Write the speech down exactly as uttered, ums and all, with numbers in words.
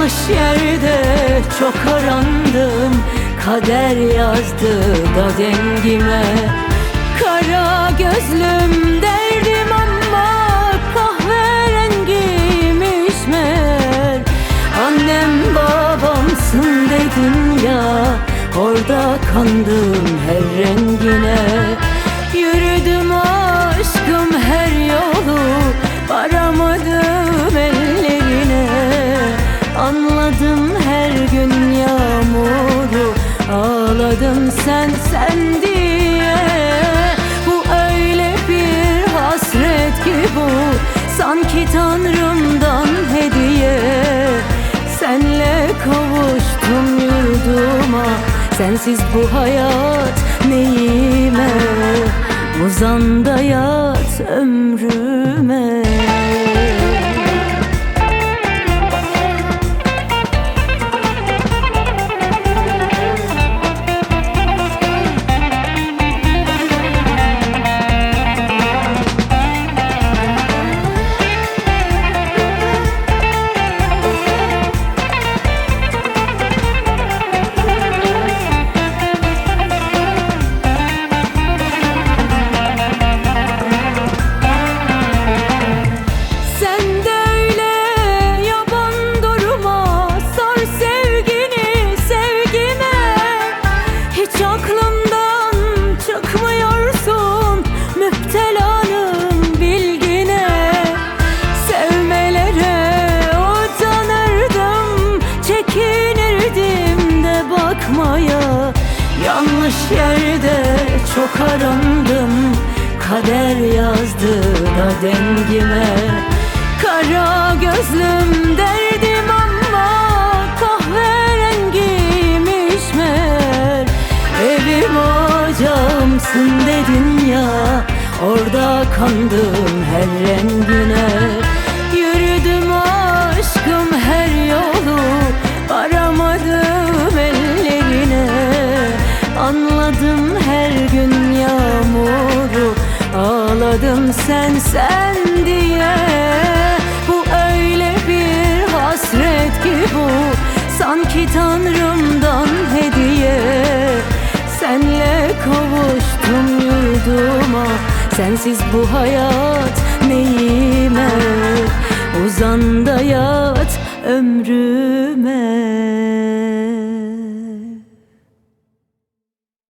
Yanlış yerde çok arandım, kader yazdı da dengime. Kara gözlüm derdim ama kahverengiymiş meğer. Annem babamsın dedin ya, orada kandım her rengine. Yürüdüm aşkım her yolu, varamadım ellerine. Anladım her gün yağmuru, ağladım sen sen diye. Bu öyle bir hasret ki bu, sanki Tanrım'dan hediye. Senle kavuştum yurduma, sensiz bu hayat neyime. Uzan da yat ömrüme. Yanlış yerde çok arandım, kader yazdı da dengime. Kara gözlüm derdim ama kahverengiymiş meğer. Evim ocağımsın dedin ya, orada kandım her rengine. Yürüdüm aşkım her yolu, varamadım ellerine. Anladım her gün yağmuru, ağladım sen sen diye. Bu öyle bir hasret ki bu, sanki Tanrım'dan hediye. Senle kavuştum yurduma, sensiz bu hayat neyime. Uzan da yat ömrüme.